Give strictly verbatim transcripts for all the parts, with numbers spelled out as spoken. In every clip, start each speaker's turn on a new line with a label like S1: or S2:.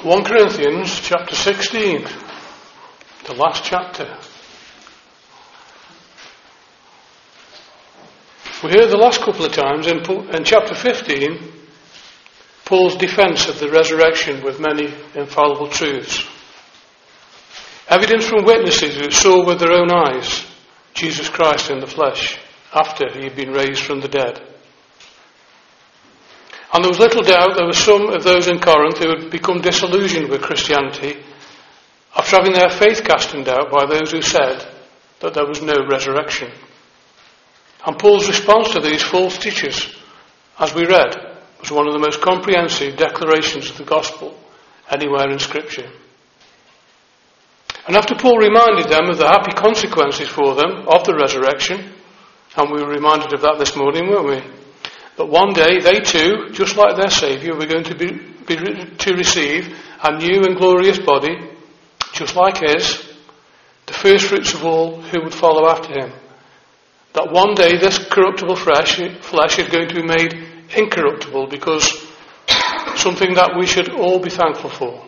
S1: First Corinthians chapter sixteen, the last chapter. We heard the last couple of times in, in chapter fifteen, Paul's defence of the resurrection with many infallible truths. Evidence from witnesses who saw with their own eyes Jesus Christ in the flesh after he had been raised from the dead. And there was little doubt there were some of those in Corinth who had become disillusioned with Christianity after having their faith cast in doubt by those who said that there was no resurrection. And Paul's response to these false teachers, as we read, was one of the most comprehensive declarations of the gospel anywhere in Scripture. And after Paul reminded them of the happy consequences for them of the resurrection, and we were reminded of that this morning, weren't we? That one day they too, just like their Saviour, were going to be, be to receive a new and glorious body, just like his, the first fruits of all who would follow after him. That one day this corruptible flesh, flesh is going to be made incorruptible, because something that we should all be thankful for.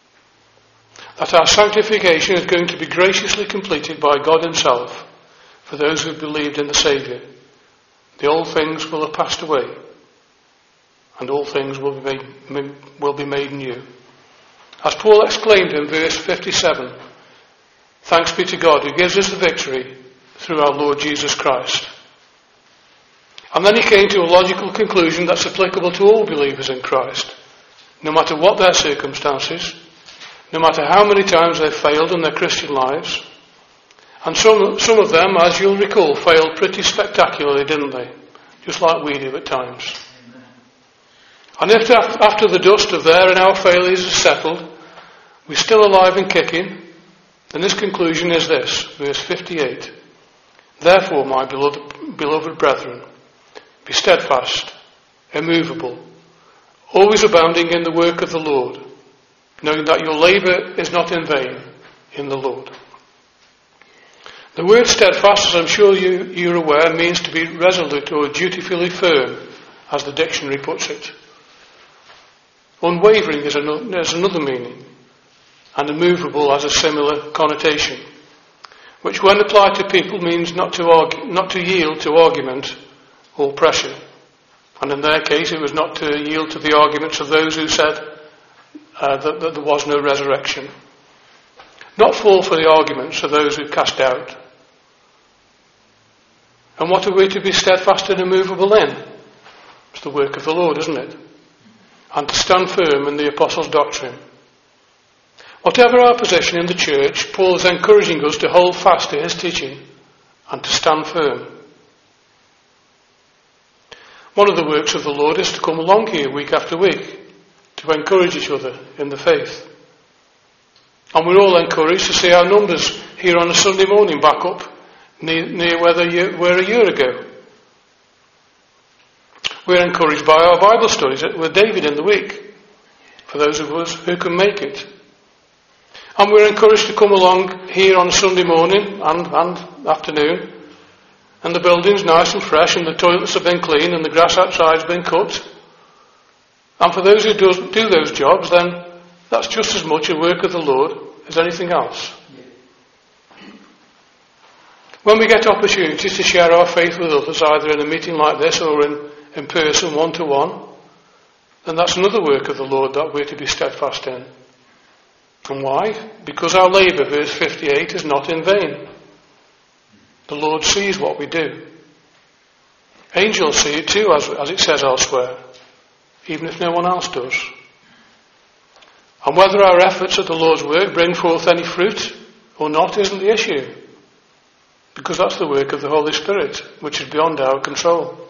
S1: That our sanctification is going to be graciously completed by God himself for those who have believed in the Saviour. The old things will have passed away, and all things will be made, will be made new. As Paul exclaimed in verse fifty-seven, "Thanks be to God who gives us the victory through our Lord Jesus Christ." And then he came to a logical conclusion that's applicable to all believers in Christ, no matter what their circumstances, no matter how many times they've failed in their Christian lives. And some, some of them, as you'll recall, failed pretty spectacularly, didn't they? Just like we do at times. And if after the dust of their and our failures is settled, we're still alive and kicking, then this conclusion is this, verse fifty-eight. "Therefore, my beloved, beloved brethren, be steadfast, immovable, always abounding in the work of the Lord, knowing that your labour is not in vain in the Lord." The word steadfast, as I'm sure you, you're aware, means to be resolute or dutifully firm, as the dictionary puts it. Unwavering is another, is another meaning, and immovable has a similar connotation, which when applied to people means not to argue, not to yield to argument or pressure. And in their case it was not to yield to the arguments of those who said uh, that, that there was no resurrection. Not fall for the arguments of those who cast doubt. And what are we to be steadfast and immovable in? It's the work of the Lord, isn't it? And to stand firm in the apostles' doctrine. Whatever our position in the church, Paul is encouraging us to hold fast to his teaching and to stand firm. One of the works of the Lord is to come along here week after week to encourage each other in the faith. And we're all encouraged to see our numbers here on a Sunday morning back up near, near where they were a year ago. We're encouraged by our Bible studies with David in the week, for those of us who can make it. And we're encouraged to come along here on a Sunday morning and, and afternoon, and the building's nice and fresh, and the toilets have been clean, and the grass outside's been cut. And for those who do, do those jobs, then that's just as much a work of the Lord as anything else. When we get opportunities to share our faith with others, either in a meeting like this or in, in person, one-to-one, then that's another work of the Lord that we're to be steadfast in. And why? Because our labour, verse fifty-eight, is not in vain. The Lord sees what we do. Angels see it too, as, as it says elsewhere, even if no one else does. And whether our efforts at the Lord's work bring forth any fruit or not isn't the issue, because that's the work of the Holy Spirit, which is beyond our control.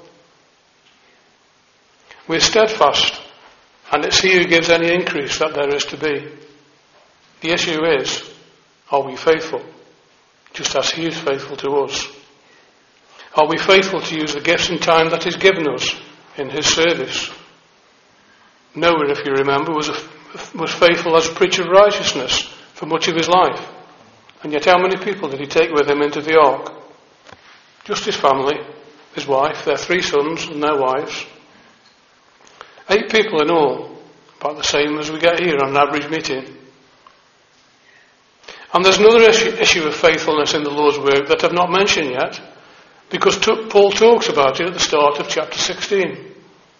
S1: We're steadfast, and it's He who gives any increase that there is to be. The issue is, are we faithful, just as He is faithful to us? Are we faithful to use the gifts and time that He's given us in His service? Noah, if you remember, was a was faithful as a preacher of righteousness for much of his life. And yet how many people did he take with him into the ark? Just his family, his wife, their three sons and their wives. Eight people in all, about the same as we get here on an average meeting. And there's another issue, issue of faithfulness in the Lord's work that I've not mentioned yet, because t- Paul talks about it at the start of chapter sixteen.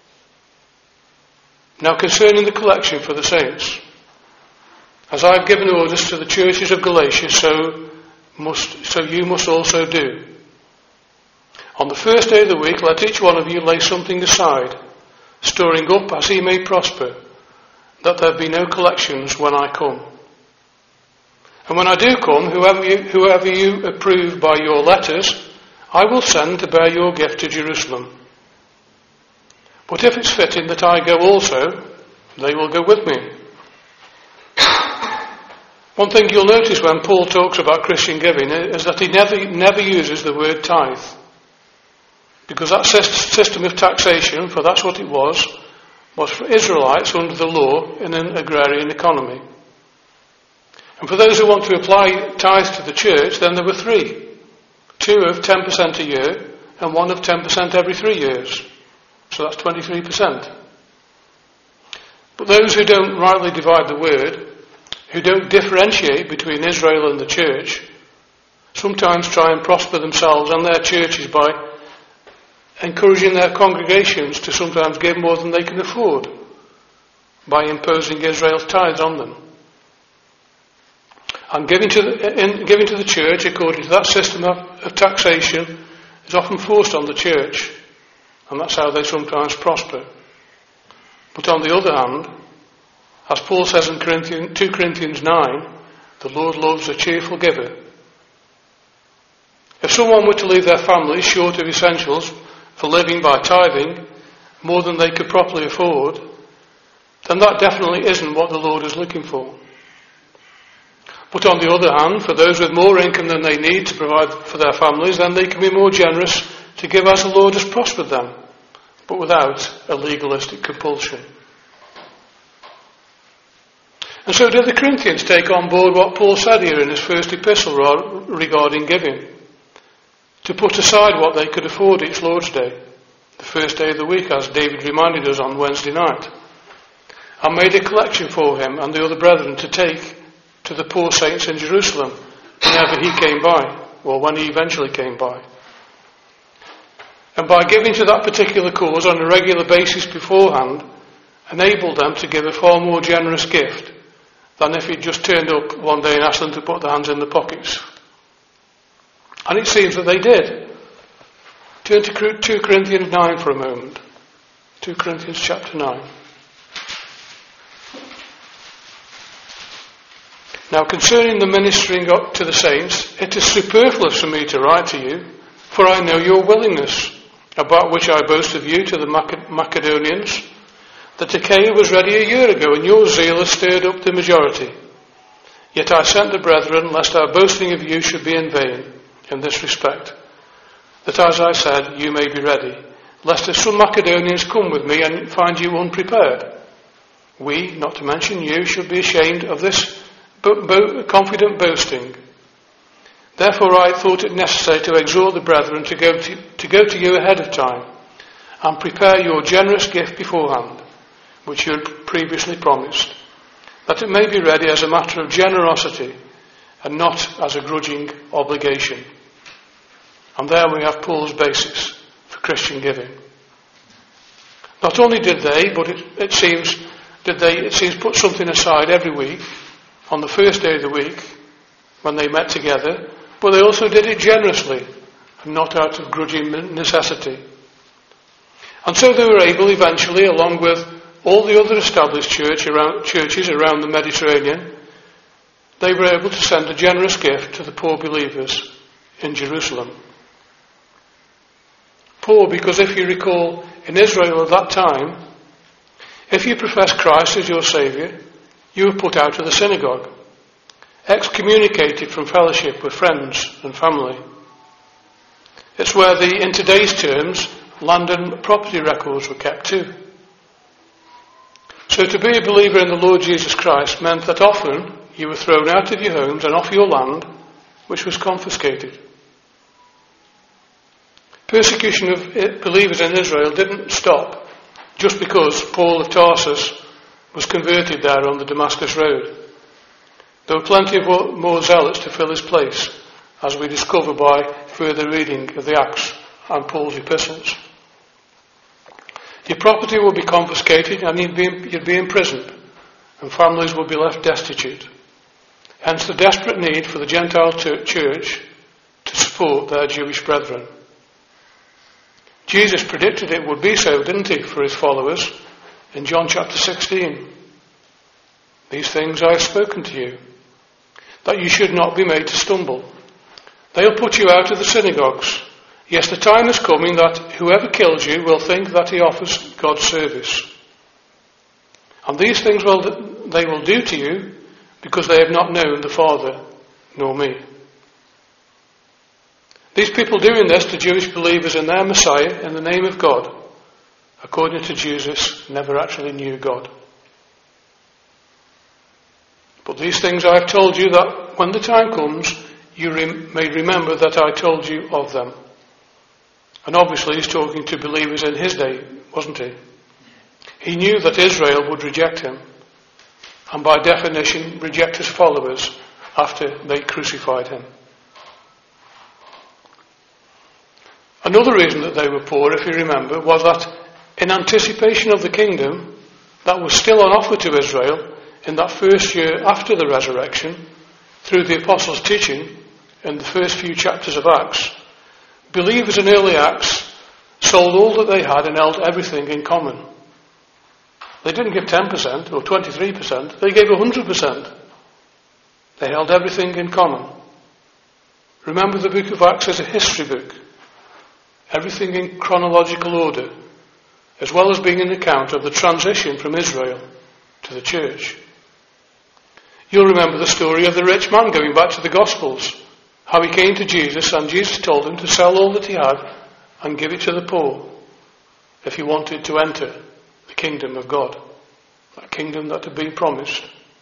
S1: Now concerning the collection for the saints, as I have given orders to the churches of Galatia, so must so you must also do. On the first day of the week, let each one of you lay something aside, storing up as he may prosper, that there be no collections when I come. And when I do come, whoever you, whoever you approve by your letters, I will send to bear your gift to Jerusalem. But if it's fitting that I go also, they will go with me. One thing you'll notice when Paul talks about Christian giving is that he never, never uses the word tithe. Because that system of taxation, for that's what it was, was for Israelites under the law in an agrarian economy. And for those who want to apply tithe to the church, then there were three. Two of ten percent a year and one of ten percent every three years. So that's twenty-three percent. But those who don't rightly divide the word, who don't differentiate between Israel and the church, sometimes try and prosper themselves and their churches by encouraging their congregations to sometimes give more than they can afford by imposing Israel's tithes on them. And giving to the, in, giving to the church according to that system of, of taxation is often forced on the church, and that's how they sometimes prosper. But on the other hand, as Paul says in Corinthians, two Corinthians nine, the Lord loves a cheerful giver. If someone were to leave their family short of essentials for living by tithing more than they could properly afford, then that definitely isn't what the Lord is looking for. But on the other hand, for those with more income than they need to provide for their families, then they can be more generous to give as the Lord has prospered them, but without a legalistic compulsion. And so did the Corinthians take on board what Paul said here in his first epistle regarding giving, to put aside what they could afford each Lord's Day, the first day of the week, as David reminded us on Wednesday night, and made a collection for him and the other brethren to take to the poor saints in Jerusalem whenever he came by, or when he eventually came by. And by giving to that particular cause on a regular basis beforehand, enabled them to give a far more generous gift than if he'd just turned up one day and asked them to put their hands in their pockets. And it seems that they did. Turn to two Corinthians nine for a moment. two Corinthians chapter nine. Now concerning the ministering to the saints, it is superfluous for me to write to you, for I know your willingness, about which I boast of you to the Macedonians, that Achaia was ready a year ago, and your zeal has stirred up the majority. Yet I sent the brethren, lest our boasting of you should be in vain, in this respect, that as I said, you may be ready, lest if some Macedonians come with me and find you unprepared, we, not to mention you, should be ashamed of this Bo- bo- confident boasting. Therefore I thought it necessary to exhort the brethren to go to, to go to you ahead of time and prepare your generous gift beforehand, which you had previously promised, that it may be ready as a matter of generosity and not as a grudging obligation. And there we have Paul's basis for Christian giving. Not only did they, but it, it seems did they it seems put something aside every week on the first day of the week when they met together, but they also did it generously and not out of grudging necessity. And so they were able eventually, along with all the other established church around, churches around the Mediterranean, they were able to send a generous gift to the poor believers in Jerusalem. Poor because, if you recall, in Israel at that time, if you profess Christ as your Saviour, you were put out of the synagogue, excommunicated from fellowship with friends and family. It's where the, in today's terms, land and property records were kept too. So to be a believer in the Lord Jesus Christ meant that often you were thrown out of your homes and off your land, which was confiscated. Persecution of believers in Israel didn't stop just because Paul of Tarsus was converted there on the Damascus road. There were plenty of more zealots to fill his place, as we discover by further reading of the Acts and Paul's epistles. Your property will be confiscated and you'd be, you'd be imprisoned, and families will be left destitute. Hence the desperate need for the Gentile church to support their Jewish brethren. Jesus predicted it would be so, didn't he, for his followers in John chapter sixteen. These things I have spoken to you, that you should not be made to stumble. They'll put you out of the synagogues. Yes, the time is coming that whoever kills you will think that he offers God service. And these things will they will do to you because they have not known the Father nor me. These people doing this to Jewish believers in their Messiah in the name of God, according to Jesus, never actually knew God. But these things I have told you, that when the time comes, you rem- may remember that I told you of them. And obviously he's talking to believers in his day, wasn't he? He knew that Israel would reject him, and by definition reject his followers after they crucified him. Another reason that they were poor, if you remember, was that in anticipation of the kingdom that was still on offer to Israel in that first year after the resurrection, through the apostles' teaching in the first few chapters of Acts, believers in early Acts sold all that they had and held everything in common. They didn't give ten percent or twenty-three percent, they gave one hundred percent. They held everything in common. Remember, the book of Acts is a history book. Everything in chronological order, as well as being an account of the transition from Israel to the church. You'll remember the story of the rich man going back to the Gospels, how he came to Jesus and Jesus told him to sell all that he had and give it to the poor if he wanted to enter the kingdom of God, that kingdom that had been promised.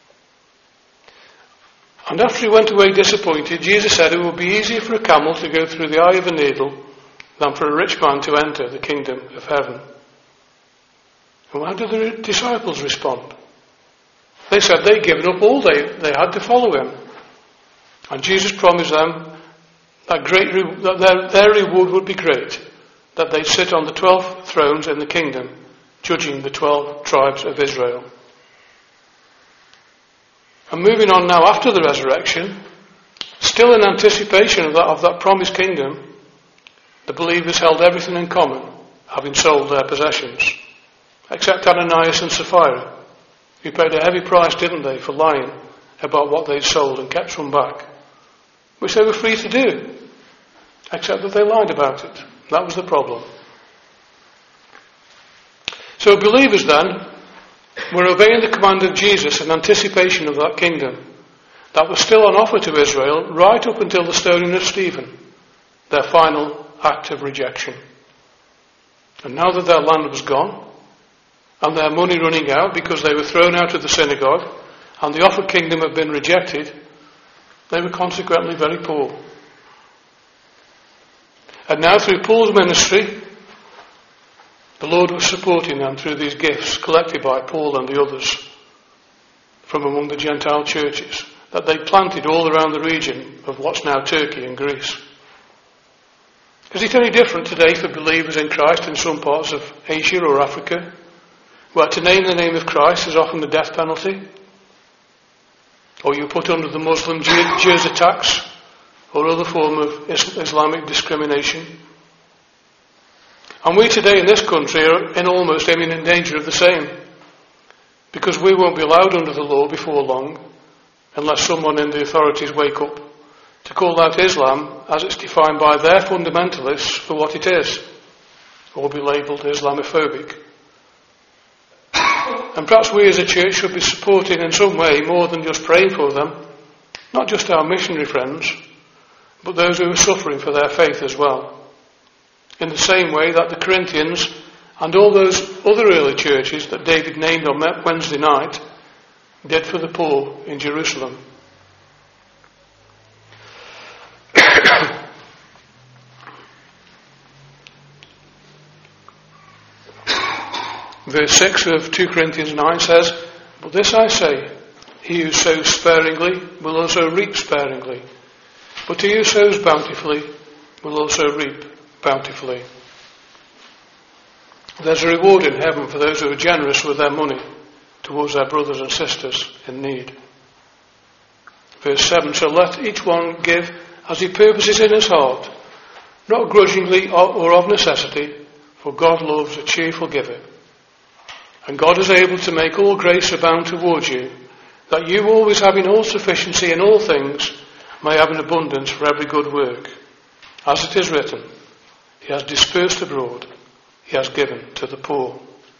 S1: And after he went away disappointed, Jesus said it would be easier for a camel to go through the eye of a needle than for a rich man to enter the kingdom of heaven. And how did the disciples respond? They said they'd given up all they, they had to follow him. And Jesus promised them that, great re- that their, their reward would be great, that they'd sit on the twelve thrones in the kingdom, judging the twelve tribes of Israel. And moving on now after the resurrection, still in anticipation of that, of that promised kingdom, the believers held everything in common, having sold their possessions, except Ananias and Sapphira, who paid a heavy price, didn't they, for lying about what they'd sold and kept some back, which they were free to do, except that they lied about it. That was the problem. So believers then were obeying the command of Jesus in anticipation of that kingdom that was still on offer to Israel right up until the stoning of Stephen, their final act of rejection. And now that their land was gone and their money running out because they were thrown out of the synagogue and the offered kingdom had been rejected, they were consequently very poor. And now through Paul's ministry, the Lord was supporting them through these gifts collected by Paul and the others from among the Gentile churches that they planted all around the region of what's now Turkey and Greece. Is it any different today for believers in Christ in some parts of Asia or Africa, where to name the name of Christ is often the death penalty? Or you're put under the Muslim jizya tax or other form of Islamic discrimination? And we today in this country are in almost imminent danger of the same, because we won't be allowed under the law before long unless someone in the authorities wake up to call out Islam as it's defined by their fundamentalists for what it is, or be labelled Islamophobic. And perhaps we as a church should be supporting in some way more than just praying for them, not just our missionary friends, but those who are suffering for their faith as well. In the same way that the Corinthians and all those other early churches that David named on Wednesday night did for the poor in Jerusalem. Verse six of two Corinthians nine says, But this I say, he who sows sparingly will also reap sparingly, but he who sows bountifully will also reap bountifully. There's a reward in heaven for those who are generous with their money towards their brothers and sisters in need. Verse seven, so let each one give as he purposes in his heart, not grudgingly or of necessity, for God loves a cheerful giver. And God is able to make all grace abound towards you, that you, always having all sufficiency in all things, may have an abundance for every good work. As it is written, he has dispersed abroad, he has given to the poor.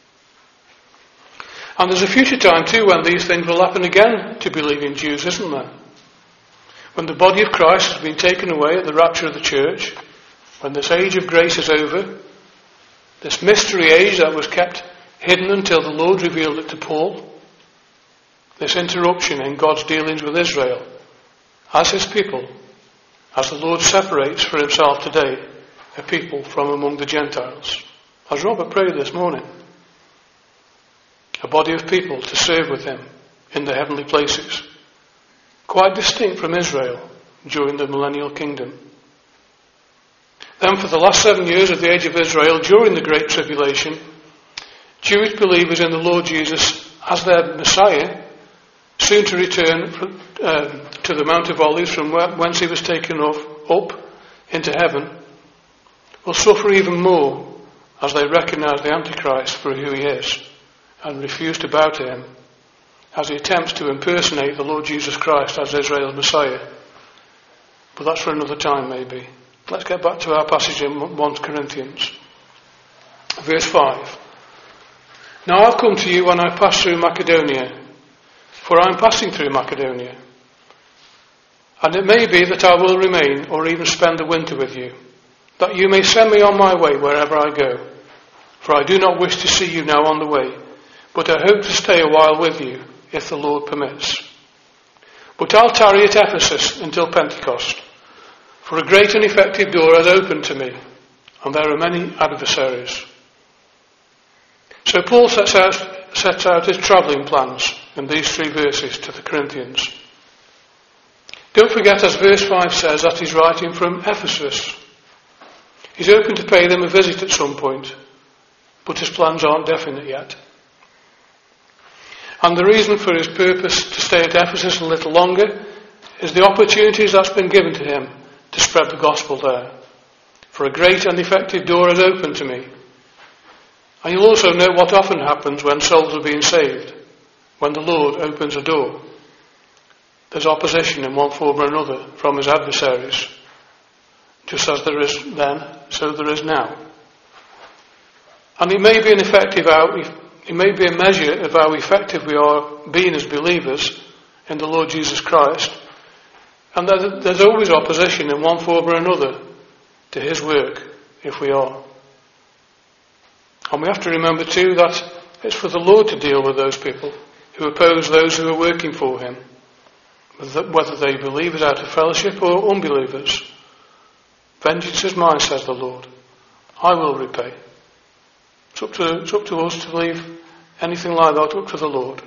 S1: And there's a future time too when these things will happen again to believing Jews, isn't there? When the body of Christ has been taken away at the rapture of the church, when this age of grace is over, this mystery age that was kept hidden until the Lord revealed it to Paul, this interruption in God's dealings with Israel as his people, as the Lord separates for himself today a people from among the Gentiles. As Robert prayed this morning, a body of people to serve with him in the heavenly places, quite distinct from Israel during the millennial kingdom. Then for the last seven years of the age of Israel, during the Great Tribulation, Jewish believers in the Lord Jesus as their Messiah, soon to return from, uh, to the Mount of Olives from whence he was taken off, up into heaven, will suffer even more as they recognize the Antichrist for who he is and refuse to bow to him as he attempts to impersonate the Lord Jesus Christ as Israel's Messiah. But that's for another time maybe. Let's get back to our passage in First Corinthians. Verse five. Now I'll come to you when I pass through Macedonia, for I am passing through Macedonia. And it may be that I will remain or even spend the winter with you, that you may send me on my way wherever I go. For I do not wish to see you now on the way, but I hope to stay a while with you, if the Lord permits. But I'll tarry at Ephesus until Pentecost, for a great and effective door has opened to me, and there are many adversaries. So Paul sets out, sets out his travelling plans in these three verses to the Corinthians. Don't forget, as verse five says, that he's writing from Ephesus. He's hoping to pay them a visit at some point, but his plans aren't definite yet. And the reason for his purpose to stay at Ephesus a little longer is the opportunities that's been given to him to spread the gospel there. For a great and effective door has opened to me. And you'll also know what often happens when souls are being saved, when the Lord opens a door. There's opposition in one form or another from his adversaries. Just as there is then, so there is now. And it may be an effective out, it may be a measure of how effective we are being as believers in the Lord Jesus Christ. And there's always opposition in one form or another to his work if we are. And we have to remember too that it's for the Lord to deal with those people who oppose those who are working for him, whether they believers out of fellowship or unbelievers. Vengeance is mine, says the Lord. I will repay. It's up to, it's up to us to leave anything like that up to the Lord.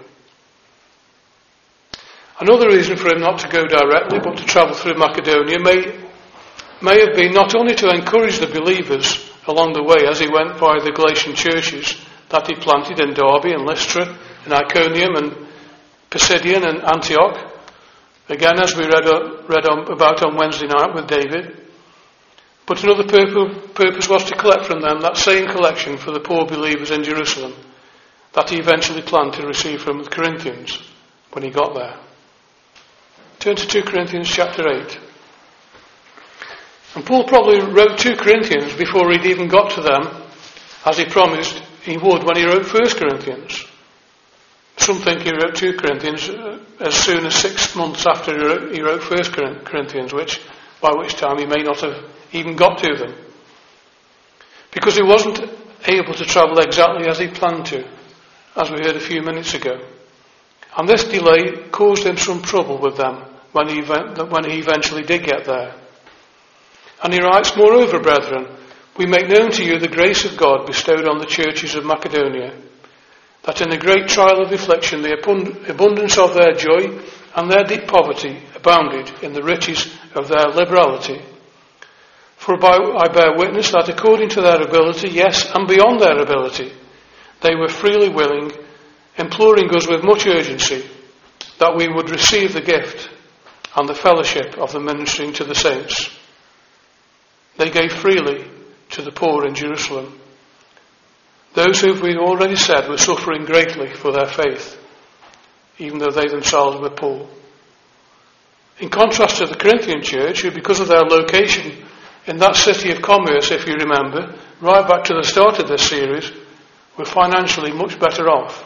S1: Another reason for him not to go directly but to travel through Macedonia may, may have been not only to encourage the believers along the way as he went by the Galatian churches that he planted in Derbe and Lystra and Iconium and Pisidian and Antioch, again as we read, read on, about on Wednesday night with David. But another purpose was to collect from them that same collection for the poor believers in Jerusalem that he eventually planned to receive from the Corinthians when he got there. Turn to Second Corinthians chapter eight. And Paul probably wrote Second Corinthians before he'd even got to them, as he promised he would when he wrote First Corinthians. Some think he wrote Second Corinthians as soon as six months after he wrote, he wrote First Corinthians, which, by which time he may not have even got to them. Because he wasn't able to travel exactly as he planned to, as we heard a few minutes ago. And this delay caused him some trouble with them when he, when he eventually did get there. And he writes, moreover, brethren, we make known to you the grace of God bestowed on the churches of Macedonia, that in the great trial of affliction the abundance of their joy and their deep poverty abounded in the riches of their liberality. For I bear witness that according to their ability, yes, and beyond their ability, they were freely willing, imploring us with much urgency that we would receive the gift and the fellowship of the ministering to the saints. They gave freely to the poor in Jerusalem, those who we've already said were suffering greatly for their faith, even though they themselves were poor. In contrast to the Corinthian church, who because of their location in that city of commerce, if you remember, right back to the start of this series, were financially much better off.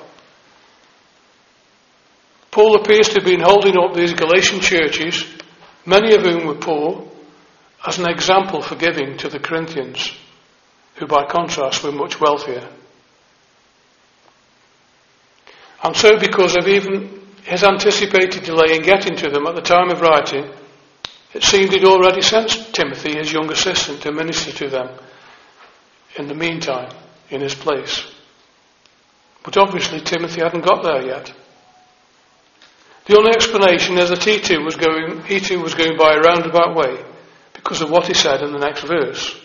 S1: Paul appears to have been holding up these Galatian churches, many of whom were poor, as an example for giving to the Corinthians, who by contrast were much wealthier. And so because of even his anticipated delay in getting to them at the time of writing, it seemed he'd already sent Timothy, his young assistant, to minister to them in the meantime, in his place. But obviously Timothy hadn't got there yet. The only explanation is that he too was going, he too was going by a roundabout way because of what he said in the next verse.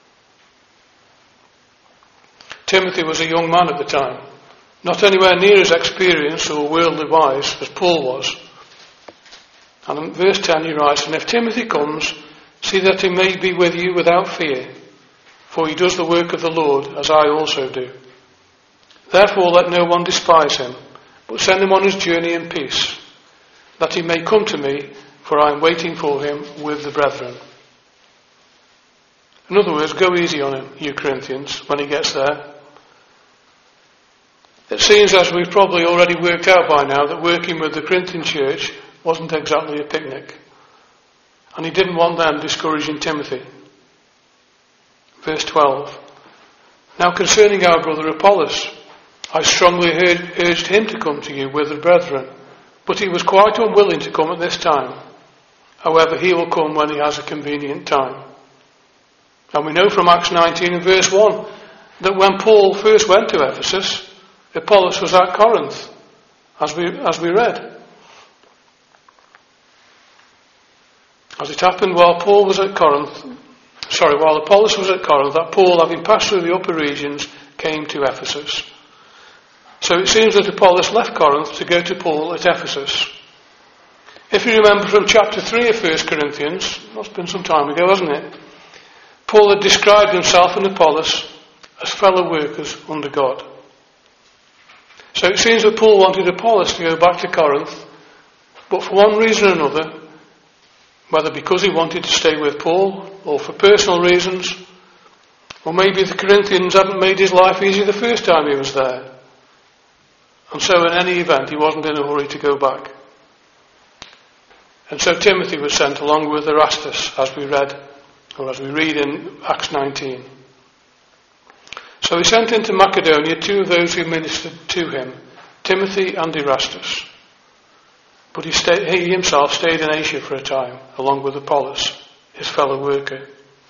S1: Timothy was a young man at the time, not anywhere near as experienced or worldly wise as Paul was. And in verse ten he writes, "And if Timothy comes, see that he may be with you without fear, for he does the work of the Lord, as I also do. Therefore let no one despise him, but send him on his journey in peace, that he may come to me, for I am waiting for him with the brethren." In other words, go easy on him, you Corinthians, when he gets there. It seems, as we've probably already worked out by now, that working with the Corinthian church wasn't exactly a picnic. And he didn't want them discouraging Timothy. Verse twelve. "Now concerning our brother Apollos, I strongly heard, urged him to come to you with the brethren, but he was quite unwilling to come at this time. However, he will come when he has a convenient time." And we know from Acts nineteen and verse one that when Paul first went to Ephesus, Apollos was at Corinth, as we, as we read. As it happened while Paul was at Corinth, sorry, while Apollos was at Corinth, that Paul, having passed through the upper regions, came to Ephesus. So it seems that Apollos left Corinth to go to Paul at Ephesus. If you remember from chapter three of First Corinthians, that's been some time ago, hasn't it? Paul had described himself and Apollos as fellow workers under God. So it seems that Paul wanted Apollos to go back to Corinth, but for one reason or another, whether because he wanted to stay with Paul or for personal reasons, or maybe the Corinthians hadn't made his life easy the first time he was there. And so in any event, he wasn't in a hurry to go back. And so Timothy was sent along with Erastus, as we read, or as we read in Acts nineteen. So he sent into Macedonia two of those who ministered to him, Timothy and Erastus. But he, stayed, he himself stayed in Asia for a time, along with Apollos, his fellow worker.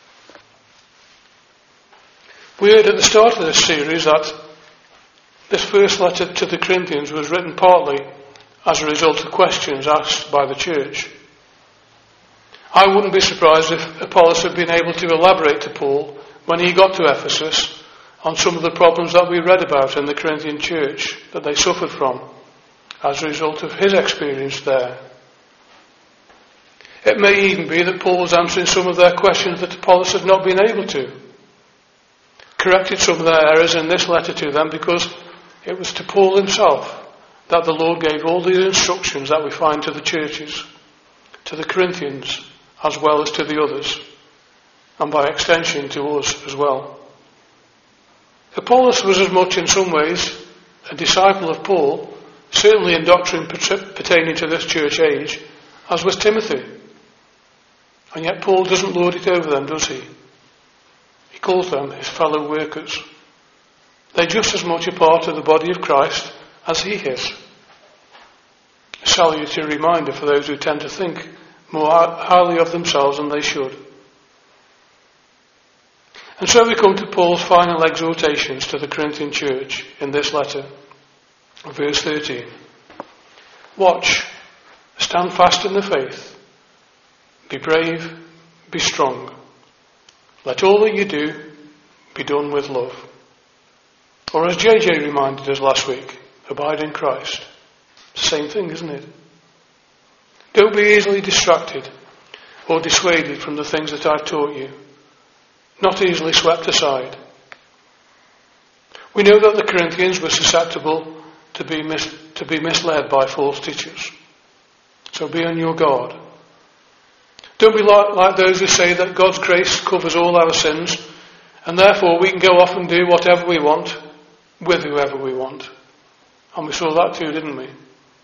S1: We heard at the start of this series that this first letter to the Corinthians was written partly as a result of questions asked by the church. I wouldn't be surprised if Apollos had been able to elaborate to Paul when he got to Ephesus on some of the problems that we read about in the Corinthian church that they suffered from as a result of his experience there. It may even be that Paul was answering some of their questions that Apollos had not been able to. Corrected some of their errors in this letter to them because it was to Paul himself that the Lord gave all these instructions that we find to the churches, to the Corinthians as well as to the others, and by extension to us as well. Apollos was as much in some ways a disciple of Paul, certainly in doctrine pertaining to this church age, as was Timothy. And yet Paul doesn't lord it over them, does he? He calls them his fellow workers. They're just as much a part of the body of Christ as he is. A salutary reminder for those who tend to think more highly of themselves than they should. And so we come to Paul's final exhortations to the Corinthian church in this letter. Verse thirteen. Watch, stand fast in the faith, be brave, be strong. Let all that you do be done with love. Or as J J reminded us last week, abide in Christ. It's the same thing, isn't it? Don't be easily distracted or dissuaded from the things that I've taught you. Not easily swept aside. We know that the Corinthians were susceptible to be mis- to be misled by false teachers. So be on your guard. Don't be like, like those who say that God's grace covers all our sins, and therefore we can go off and do whatever we want with whoever we want. And we saw that too, didn't we?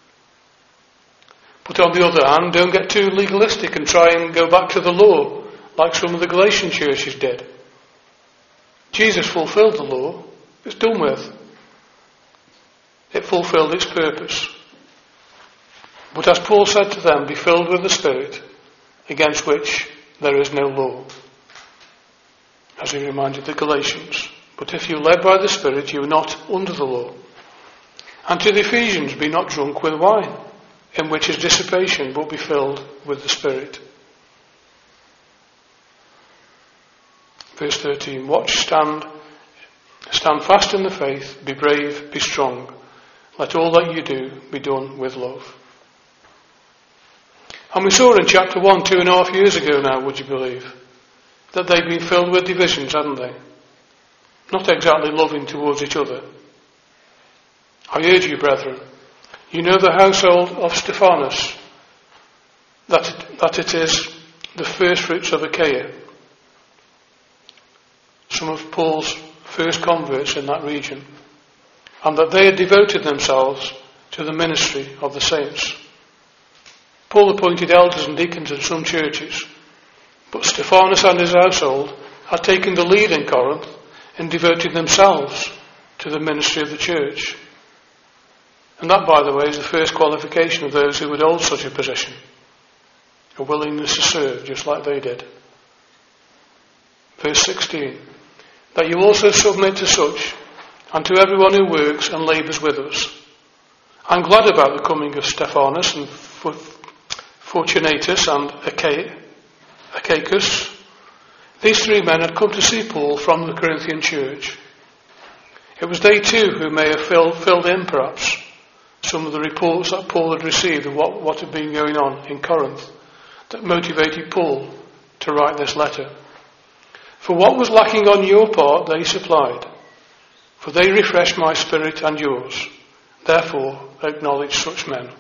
S1: But on the other hand, don't get too legalistic and try and go back to the law like some of the Galatian churches did. Jesus fulfilled the law. It's done with. It fulfilled its purpose. But as Paul said to them, be filled with the Spirit, against which there is no law. As he reminded the Galatians. But if you're led by the Spirit, you are not under the law. And to the Ephesians, be not drunk with wine, in which is dissipation, but be filled with the Spirit. Verse thirteen. Watch, stand, stand fast in the faith, be brave, be strong. Let all that you do be done with love. And we saw in chapter one, two and a half years ago now, would you believe, that they've been filled with divisions, hadn't they? Not exactly loving towards each other. I urge you, brethren, you know the household of Stephanus, that it, that it is the first fruits of Achaia. Some of Paul's first converts in that region, and that they had devoted themselves to the ministry of the saints. Paul appointed elders and deacons in some churches, but Stephanus and his household had taken the lead in Corinth and devoted themselves to the ministry of the church. And that, by the way, is the first qualification of those who would hold such a position. A willingness to serve, just like they did. Verse sixteen. That you also submit to such, and to everyone who works and labours with us. I'm glad about the coming of Stephanus and Fortunatus and Achaicus. These three men had come to see Paul from the Corinthian church. It was they too who may have filled, filled in, perhaps, some of the reports that Paul had received of what, what had been going on in Corinth that motivated Paul to write this letter. For what was lacking on your part, they supplied. For they refreshed my spirit and yours. Therefore, acknowledge such men.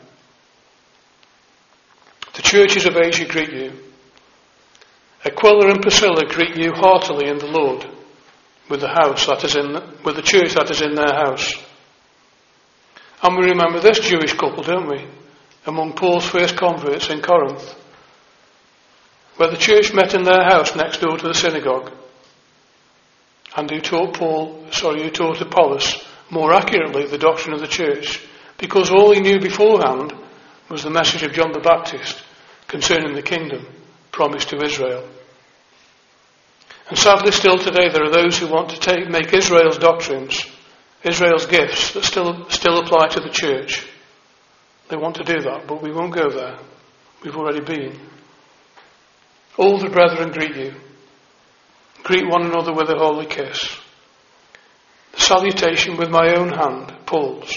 S1: The churches of Asia greet you. Aquila and Priscilla greet you heartily in the Lord, with the house that is in, with the church that is in their house. And we remember this Jewish couple, don't we? Among Paul's first converts in Corinth, where the church met in their house next door to the synagogue, and who taught Paul, sorry, who taught Apollos more accurately the doctrine of the church, because all he knew beforehand was the message of John the Baptist concerning the kingdom promised to Israel. And sadly, still today, there are those who want to take, make Israel's doctrines, Israel's gifts, that still still apply to the church. They want to do that, but we won't go there. We've already been. All the brethren greet you. Greet one another with a holy kiss. The salutation with my own hand, Paul's.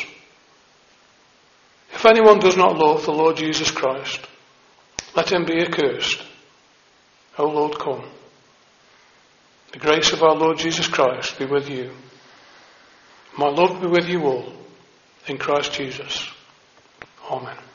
S1: If anyone does not love the Lord Jesus Christ, let him be accursed. O Lord, come. The grace of our Lord Jesus Christ be with you. My love be with you all, in Christ Jesus. Amen.